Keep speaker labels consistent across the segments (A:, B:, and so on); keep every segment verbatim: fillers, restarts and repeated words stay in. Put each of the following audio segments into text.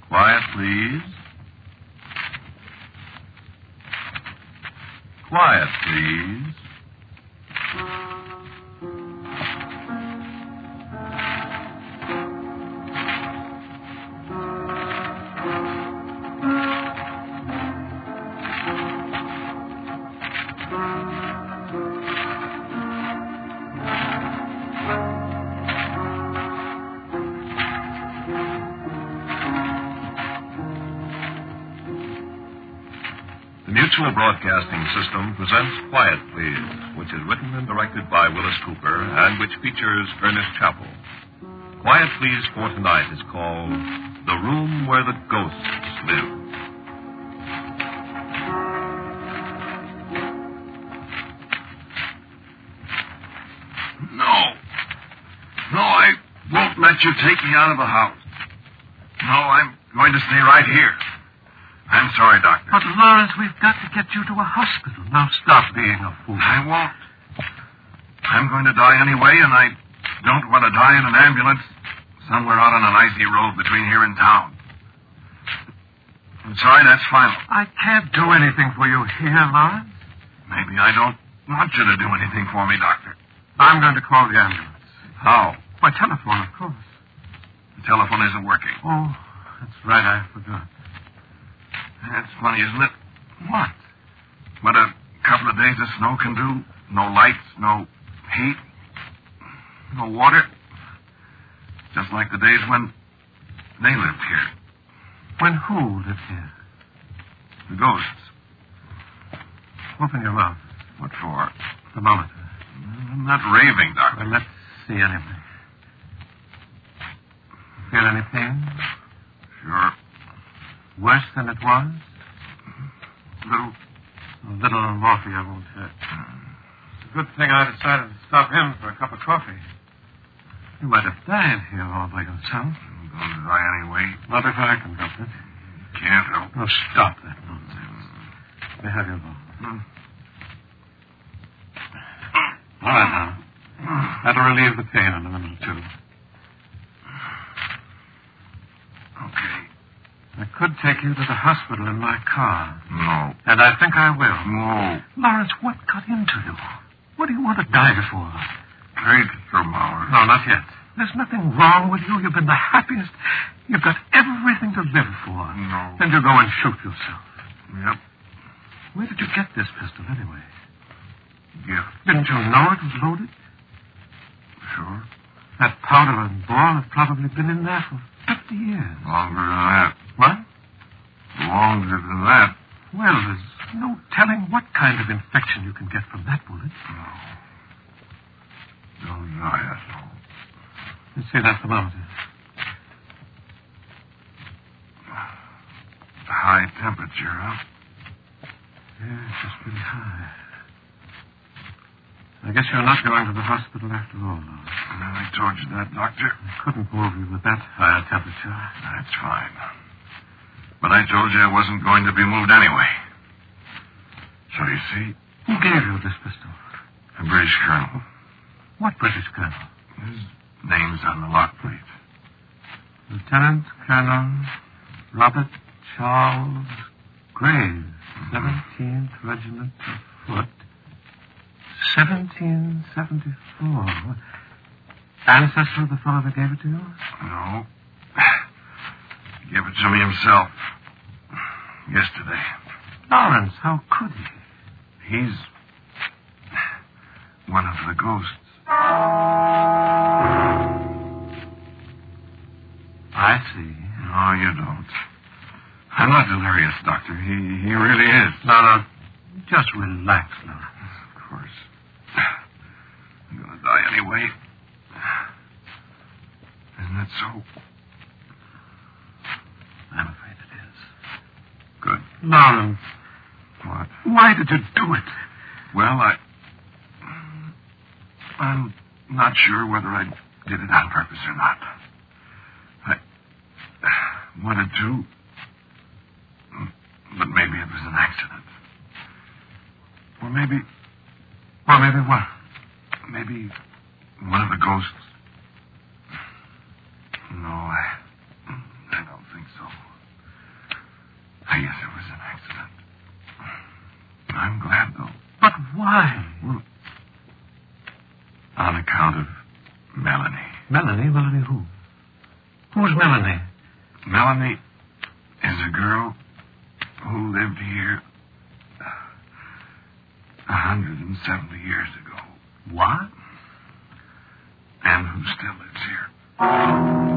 A: Quiet, please. Quiet, please. The Mutual Broadcasting System presents Quiet, Please, which is written and directed by Willis Cooper and which features Ernest Chappell. Quiet, Please for tonight is called The Room Where the Ghosts Live.
B: No. No, I won't let you take me out of the house. No, I'm going to stay right here. I'm sorry, Doctor.
C: But, Lawrence, we've got to get you to a hospital. Now stop being a fool.
B: I won't. I'm going to die anyway, and I don't want to die in an ambulance somewhere out on an icy road between here and town. I'm sorry, that's final.
C: I can't do anything for you here, Lawrence.
B: Maybe I don't want you to do anything for me, Doctor.
C: I'm going to call the ambulance.
B: How?
C: By telephone, of course.
B: The telephone isn't working.
C: Oh, that's right, I forgot.
B: That's funny, isn't it?
C: What?
B: What a couple of days of snow can do. No lights, no heat, no water. Just like the days when they lived here.
C: When who lived here?
B: The ghosts.
C: Open your mouth.
B: What for?
C: Thermometer.
B: I'm not raving, Doctor.
C: Well, let's see anyway. Feel any pain?
B: Sure.
C: Worse than it was?
B: Little.
C: A little morphia won't hurt. It's a good thing I decided to stop him for a cup of coffee. You might have died here all by yourself.
B: I'm going to die anyway.
C: Not if I can help it.
B: Can't help.
C: Oh, stop that nonsense. Let me have your ball.
B: Hmm.
C: All right, now. That'll relieve the pain in a minute or two.
B: Okay.
C: I could take you to the hospital in my car.
B: No.
C: And I think I will.
B: No.
C: Lawrence, what got into you? What do you want to die for?
B: Take thermometer.
C: No, not yet. There's nothing wrong with you. You've been the happiest. You've got everything to live for.
B: No.
C: Then you go and shoot yourself.
B: Yep.
C: Where did you get this pistol, anyway?
B: Gift.
C: Didn't you know it was loaded?
B: Sure.
C: That powder and ball have probably been in there for fifty years.
B: Longer than that.
C: What?
B: Longer than that.
C: Well, there's no telling what kind of infection you can get from that bullet.
B: No. Don't die, asshole.
C: Let's see that thermometer.
B: High temperature, huh?
C: Yes, it's pretty high. I guess you're not going to the hospital after all, though.
B: Well, I told you that, Doctor.
C: I couldn't move you with that high temperature.
B: That's fine. But I told you I wasn't going to be moved anyway. So you see...
C: Who gave you this pistol?
B: A British colonel.
C: What British colonel?
B: His name's on the lock plate.
C: Lieutenant Colonel Robert Charles Graves, seventeenth Regiment of Foot, seventeen seventy-four. Ancestor of the fellow that gave it to you?
B: No. He gave it to me himself. Yesterday.
C: Lawrence, how could he?
B: He's one of the ghosts.
C: I see.
B: No, you don't. I'm not delirious, Doctor. He he really is.
C: No, no. Just relax, Lawrence.
B: Of course. I'm going to die anyway. Isn't that so?
C: I'm afraid it is.
B: Good.
C: Lawrence.
B: What?
C: Why did you do it?
B: Well, I... I'm not sure whether I did it on purpose or not. I wanted to, but maybe it was an accident. Or maybe...
C: Or maybe what?
B: Maybe one of the ghosts... No, I... I don't think so. On account of Melanie.
C: Melanie? Melanie who? Who's Melanie?
B: Melanie is a girl who lived here a hundred and seventy years ago.
C: What?
B: And who still lives here.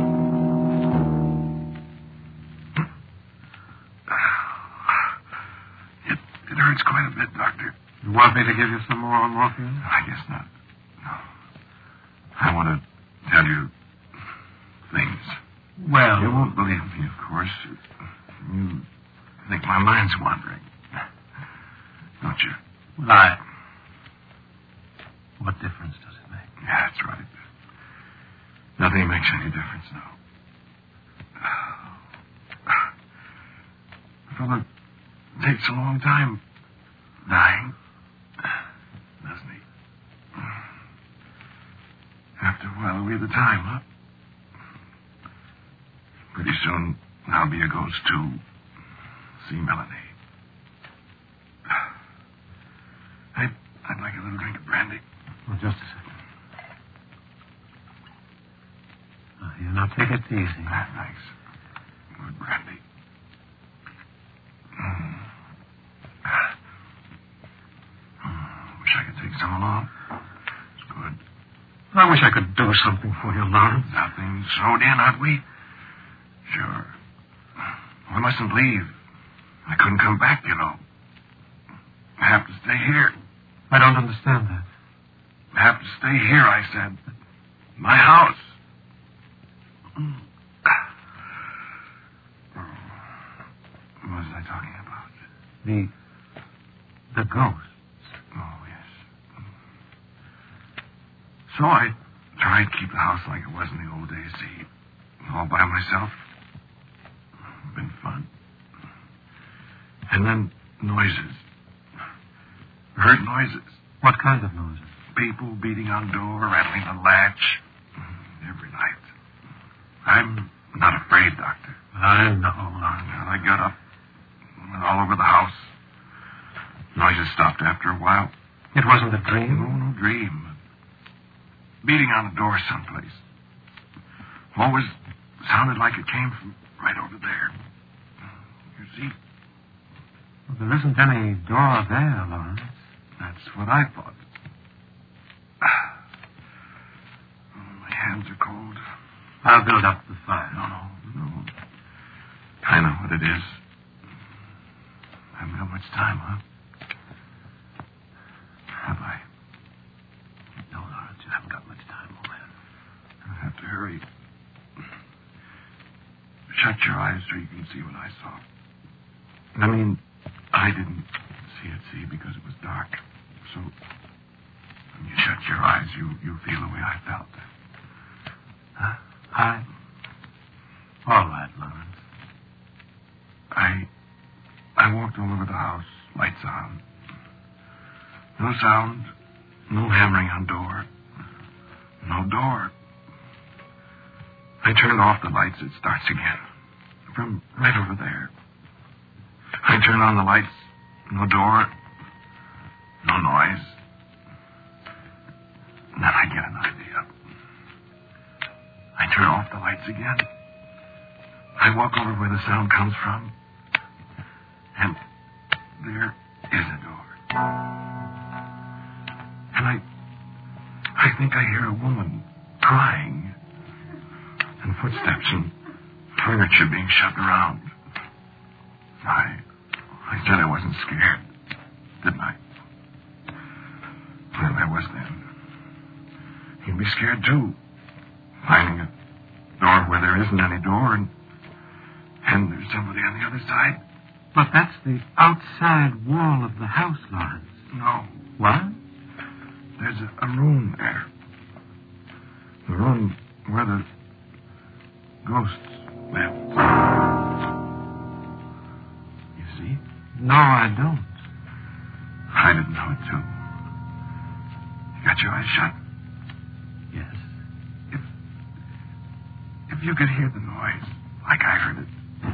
B: It, it hurts quite a bit, Doctor.
C: You want me to give you some more morphine?
B: I guess not. No. I want to tell you things.
C: Well...
B: You won't believe me, of course. You think my mind's wandering. Don't you?
C: Well, I... What difference does it make?
B: Yeah, that's right. Nothing makes any difference now. A fellow takes a long time dying, doesn't he? After a while, we have the time, huh? Pretty soon, I'll be a ghost, too. See Melanie. I'd, I'd like a little drink of brandy.
C: Oh, just a second. Oh, here, now take it easy.
B: Ah, thanks. Good brandy. Mm. Mm, wish I could take some along. It's good.
C: I wish I could do something for you, Lawrence.
B: Nothing sewed in, aren't we? Sure. I mustn't leave. I couldn't come back, you know. I have to stay here.
C: I don't understand that.
B: I have to stay here, I said. My house. What was I talking about?
C: The... the ghosts.
B: Oh, yes. So I tried to keep the house like it was in the old days, see. All by myself. Been fun. And then noises. Heard noises.
C: What kind of noises?
B: People beating on the door, rattling the latch. Every night. I'm not afraid, Doctor.
C: I know, Lawrence.
B: Well, I got up. Went all over the house. Noises stopped after a while.
C: It wasn't a dream?
B: No, no dream. Beating on the door someplace. Always sounded like it came from right over there. You see?
C: Well, there isn't any door there, Lawrence.
B: That's what I thought. Oh, my hands are cold.
C: I'll build up the fire.
B: No, no, no. I know what it is. I haven't got much time, huh? Have I?
C: No, Lawrence, you haven't got much time, old man.
B: I have to hurry. Shut your eyes so you can see what I saw. I mean, I didn't see it, see, because it was dark. So, when you shut your eyes, you, you feel the way I felt.
C: Huh? I... All right, Lawrence.
B: I... I walked all over the house, lights on. No sound, no hammering on door. No door. I turned off the lights, it starts again. From right over there. I turn on the lights, no door, no noise. And then I get an idea. I turn off the lights again. I walk over where the sound comes from. And there is a door. And I... I think I hear a woman crying. And footsteps and furniture being shoved around. I... I said I wasn't scared. Didn't I? Well, I was then. You'd be scared, too. Finding a door where there isn't any door and... And there's somebody on the other side.
C: But that's the outside wall of the house, Lawrence.
B: No.
C: What?
B: There's a, a room there. The room where the ghosts live. You see?
C: No, I don't.
B: I didn't know it, too. You got your eyes shut?
C: Yes.
B: If... If you could hear the noise, like I heard it.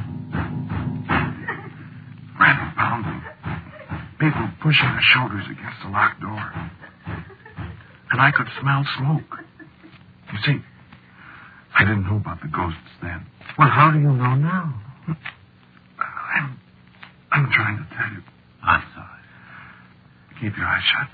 B: Random pounding. People pushing their shoulders against the locked door. and I could smell smoke. You see, I didn't know about the ghosts then.
C: Well, how do you know now?
B: I'm, I'm trying to tell you.
C: I'm sorry.
B: Keep your eyes shut.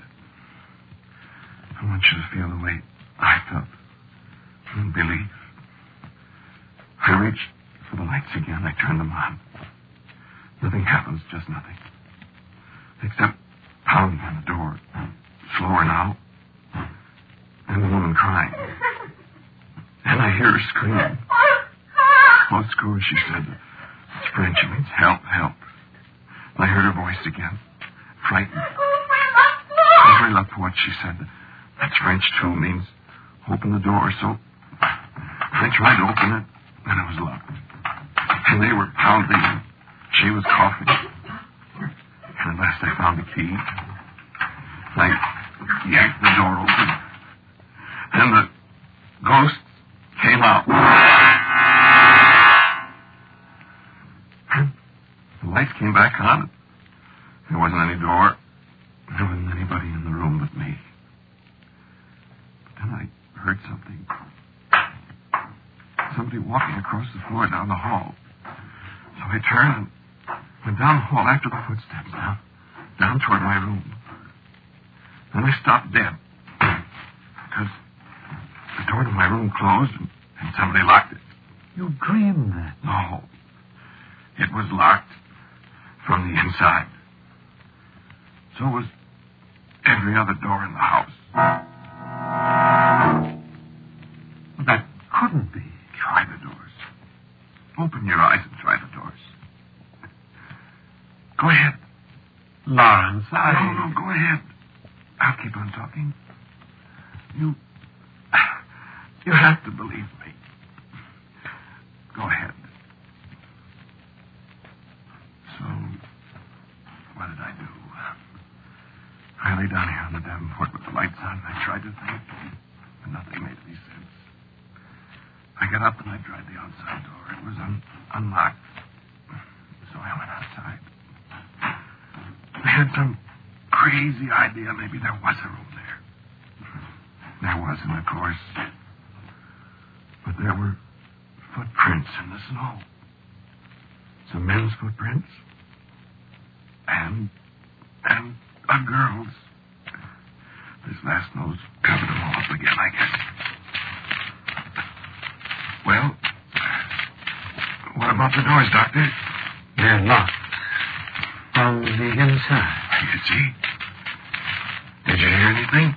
B: I want you to feel the way I felt. And believe. I reached for the lights again. I turned them on. Nothing happens, just nothing. Except pounding on the door. Slower now. And the woman crying. And I hear her scream. Oh, Score, she said. It's French. It means help, help. I heard her voice again. Frightened. Ouvre la porte, she said. That's French, too. Means open the door. So I tried to open it, and it was locked. And they were pounding, and she was coughing. And at last I found the key. I yanked the door open. And the ghost came out. And the lights came back on. There wasn't any door. There wasn't anybody in the room but me. But then I heard something. Somebody walking across the floor down the hall. So I turned and went down the hall after the footsteps, down, down toward my room. Then I stopped dead. Because the door to my room closed and, and somebody locked it.
C: You dreamed that?
B: No. It was locked from the inside. So was every other door in the house.
C: Well, that couldn't be.
B: Try the doors. Open your eyes and try the doors. Go ahead.
C: Lawrence, I...
B: No, no, go ahead. I'll keep on talking. You... You have to believe me. Go ahead. So, what did I do? I lay down here on the davenport with the lights on, and I tried to think, but nothing made any sense. I got up and I tried the outside door. It was un- unlocked. So I went outside. I had some crazy idea maybe there was a room there. There wasn't, of course. But there were footprints in the snow. Some men's footprints. And, and a girl's. This last nose covered them all up again, I guess. Well, what about the doors, Doctor?
C: They're locked. From the inside.
B: You see? Did you hear anything?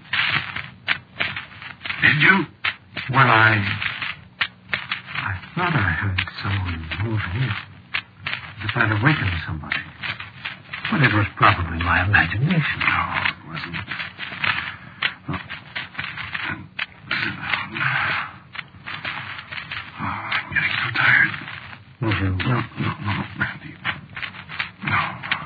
B: Did you?
C: Well, I... I thought I heard someone moving. As if I'd awakened somebody. But it was probably my imagination.
B: No, it wasn't. Oh, oh I'm getting so tired.
C: Mm-hmm.
B: No, no, no, Randy. No.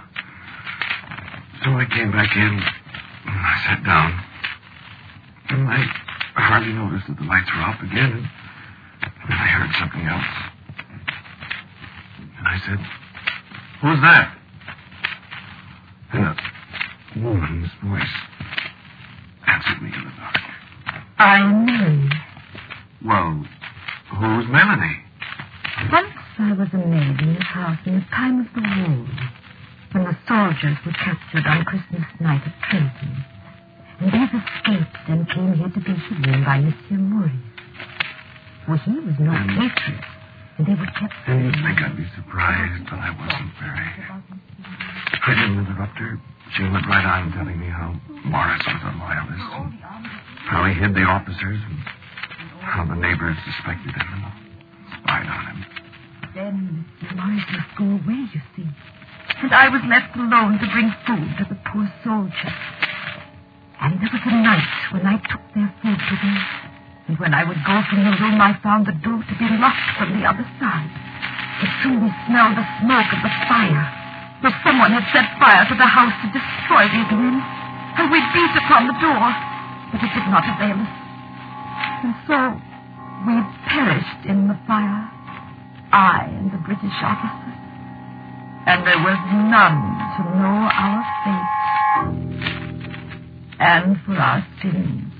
B: So I came back in, and I sat down. And I hardly noticed that the lights were off again. And I heard something else. And I said, "Who's that?" And a woman's voice answered me in the dark.
D: I'm Mary.
B: Well, who's Melanie?
D: Once I was a maid in this house in the time of the war, when the soldiers were captured on Christmas night at Trenton. And these escaped and came here to be hidden by Monsieur Maurice. For he was no
B: And-
D: patriot, and they were kept...
B: And you'd think I'd be surprised, but I wasn't very. I didn't interrupt her. She went right on telling me how Morris was a loyalist, and how he hid the officers, and how the neighbors suspected him and spied on him.
D: Then Monsieur Maurice must go away, you see. And I was left alone to bring food to the poor soldiers. And there was a night when I took their food to them. And when I would go from the room, I found the door to be locked from the other side. But soon we smelled the smoke of the fire. As someone had set fire to the house to destroy these men. And we beat upon the door, but it did not avail us. And so we perished in the fire, I and the British officers. And there was none to know our fate. And for our sins,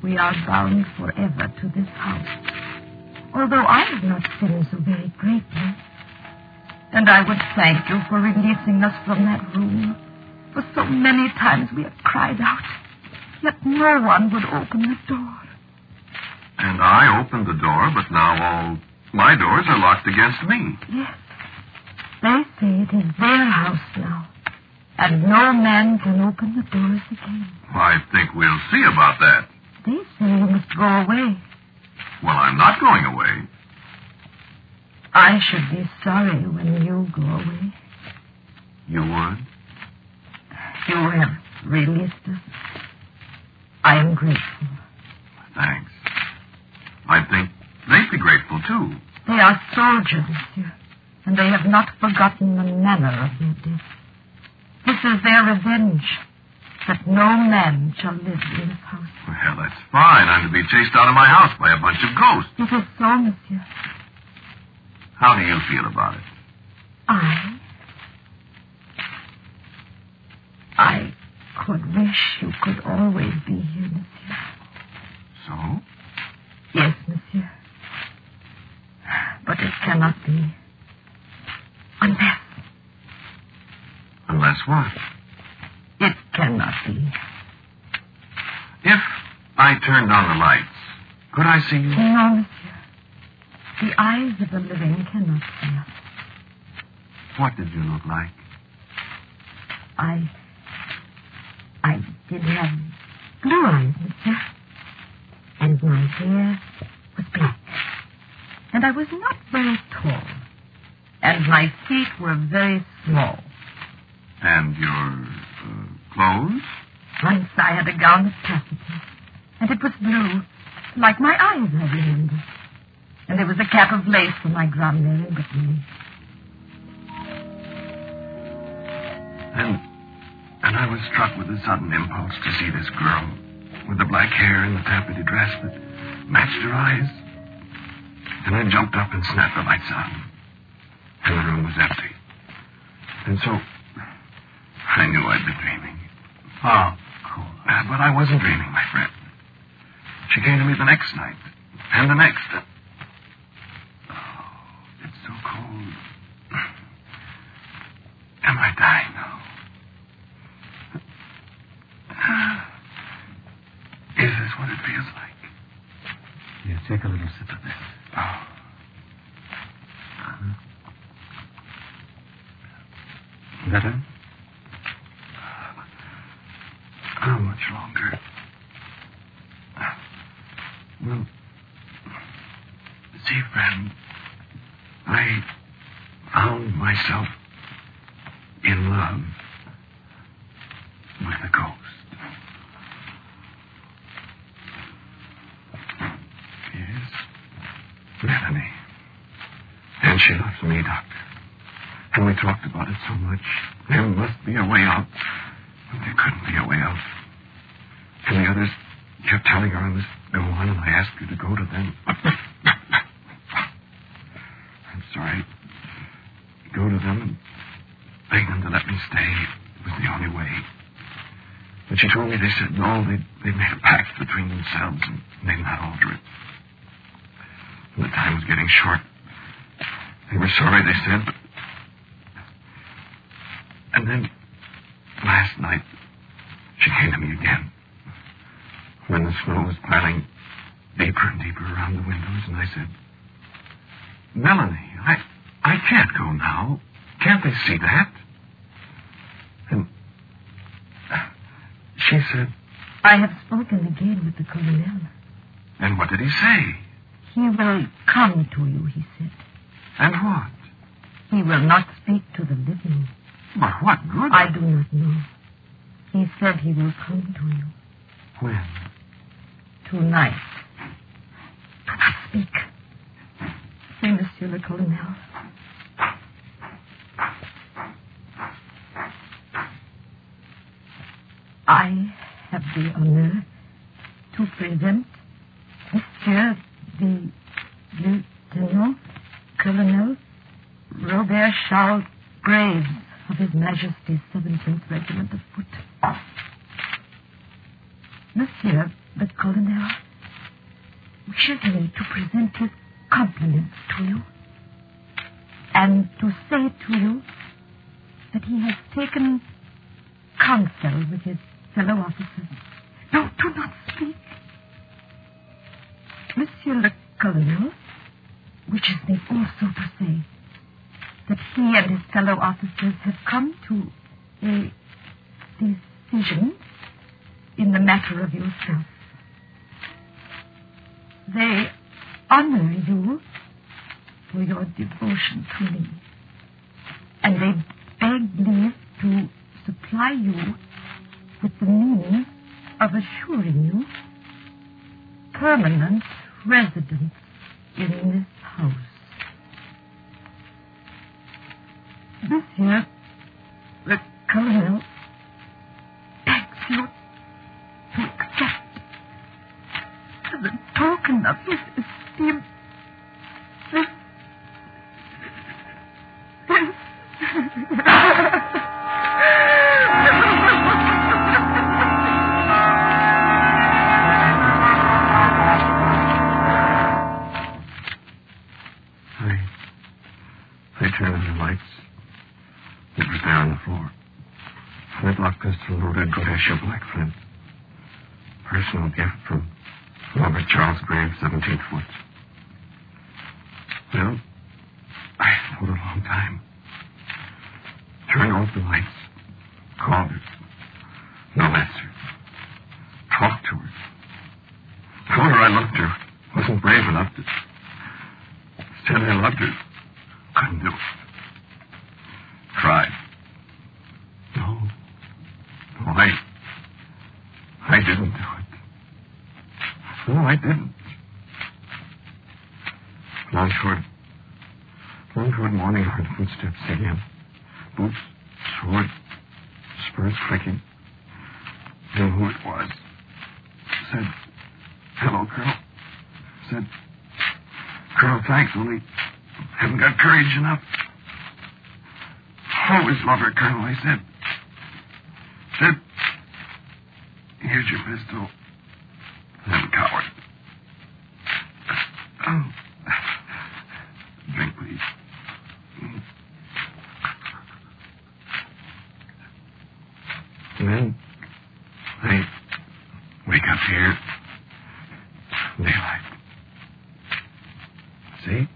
D: we are bound forever to this house. Although I have not sinned so very greatly. And I would thank you for releasing us from that room. For so many times we have cried out, yet no one would open the door.
A: And I opened the door, but now all my doors are locked against me.
D: Yes. They say it is their house now, and no man can open the doors again.
A: I think we'll see about that.
D: They say you must go away.
A: Well, I'm not going away.
D: I should be sorry when you go away.
A: You would?
D: You have released us. I am grateful.
A: Thanks. I think they'd be grateful, too.
D: They are soldiers, monsieur, and they have not forgotten the manner of their death. This is their revenge, that no man shall live in this house.
A: Well, that's fine. I'm to be chased out of my house by a bunch of ghosts.
D: It is so, monsieur.
A: How do you feel about it?
D: I... I could wish you could always be here, monsieur.
A: So?
D: Yes, monsieur. But it cannot be. Unless...
A: Unless what?
D: It cannot be.
A: If I turned on the lights, could I see you?
D: No, monsieur. The eyes of the living cannot see us.
A: What did you look like?
D: I... I did have blue eyes, monsieur. And my hair was black. And I was not very tall. And my feet were very small.
A: And your uh, clothes?
D: Once I had a gown of taffeta. And it was blue, like my eyes, I remember. And there was a cap of lace for my grandmother in Brittany.
B: And, and I was struck with a sudden impulse to see this girl with the black hair and the taffety dress that matched her eyes. And I jumped up and snapped the lights on. And the room was empty. And so I knew I'd been dreaming.
C: Oh, cool.
B: Uh, but I wasn't dreaming, my friend. She came to me the next night. And the next. Uh, oh, it's so cold. Am I dying now? Is this what it feels like?
C: Here, take a little sip of this.
B: Oh.
C: Uh-huh. Better?
B: How much longer? Well, see, friend, I found myself in love with a ghost. Yes, Melanie. And she loves me, Doctor. And we talked about it so much. There must be a way out. But there couldn't be a way out. And the others kept telling her I must go on, and I asked her to go to them. I'm sorry. Go to them and beg them to let me stay. It was the only way. But she told me they said no, they'd, they'd made a pact between themselves, and they'd not alter it. And the time was getting short. They were sorry, they said, but... And then, last night, she came to me again. When the snow was piling deeper and deeper around the windows, and I said, Melanie, I, I can't go now. Can't they see that? And she said...
D: I have spoken again with the colonel.
B: And what did he say?
D: He will come to you, he said.
B: And what?
D: He will not speak to the living.
B: But what good?
D: I do not know. He said he will come to you.
B: When?
D: Tonight. Speak. Say, Monsieur le Colonel. I have the honor to present Monsieur the Lieutenant Colonel Robert Charles Graves of His Majesty's seventeenth Regiment of Foot. Monsieur, the colonel wishes me to present his compliments to you and to say to you that he has taken counsel with his fellow officers. No, do not speak. Monsieur le Colonel wishes me also to say that he and his fellow officers have come to a decision in the matter of yourself. They honor you for your devotion to me, and they beg leave to supply you with the means of assuring you permanent residence in this house. Monsieur the Colonel begs you to accept as a token of his esteem this
C: They turned on the lights. It was there on the floor. Flintlock pistol loaded Godetia Black Flint. Personal gift from Robert Charles Graves, seventeenth foot. Well, I thought a long time. Turned off the lights. Called her. No answer. Talked to her. Told her I loved her. Wasn't brave enough to... Said I loved her. Couldn't do it. Tried. No. No, I... I didn't do it. No, I didn't. Long toward... Long toward morning, I heard footsteps again. Boots, sword, spurs clicking. Knew who it was. Said, hello, Colonel. Said, Colonel, thanks, only... haven't got courage enough. Always love her, Colonel, I said. Said, here's your pistol. Little coward. Oh. Drink, please. And then I wake up here. Daylight. See?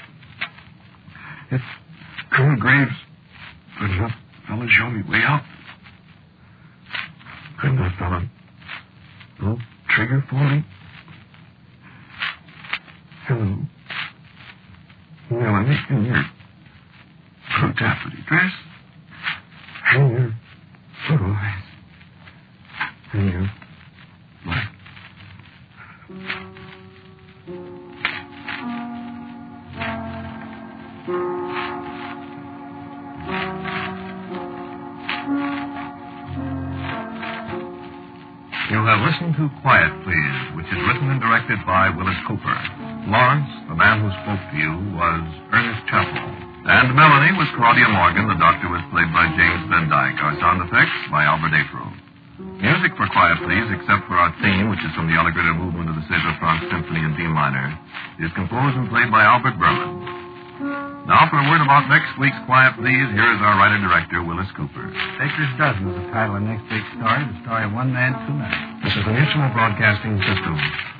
C: If Colonel Graves could that fella show me way out? Couldn't that fella pull trigger for me? Hello. Melanie, in your blue taffety dress, and your little eyes, and your black.
A: You have listened to Quiet Please, which is written and directed by Willis Cooper. Lawrence, the man who spoke to you, was Ernest Chappell. And Melanie was Claudia Morgan. The doctor was played by James Van Dyke. Our sound effects by Albert Afro. Music for Quiet Please, except for our theme, which is from the Allegretto movement of the César Franck Symphony in D minor, is composed and played by Albert Berman. Now for a word about next week's Quiet Please, here is our writer-director, Willis Cooper.
E: Baker's Dozen is the title of next week's story, the story of One Man, Two Men.
A: This is the Mutual Broadcasting System.